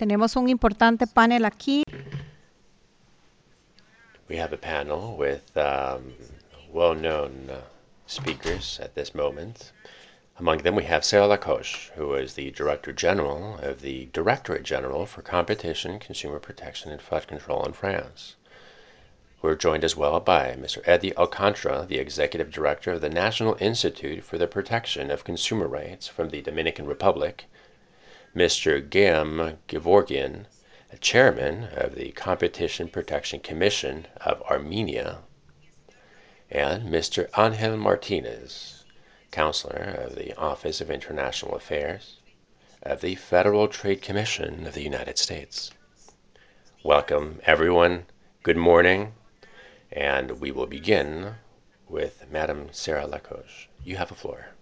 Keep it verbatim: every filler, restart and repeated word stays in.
Tenemos un importante panel aquí. We have a panel with um, well-known uh, speakers at this moment. Among them we have Sarah Lacoche, who is the Director General of the Directorate General for Competition, Consumer Protection, and Flood Control in France. We're joined as well by Mister Eddie Alcantara, the Executive Director of the National Institute for the Protection of Consumer Rights from the Dominican Republic, Mister Guillaume Gevorgian, Chairman of the Competition Protection Commission of Armenia, and Mister Angel Martinez, Counselor of the Office of International Affairs of the Federal Trade Commission of the United States. Welcome, everyone. Good morning. And we will begin with Madame Sarah Lacoche. You have the floor.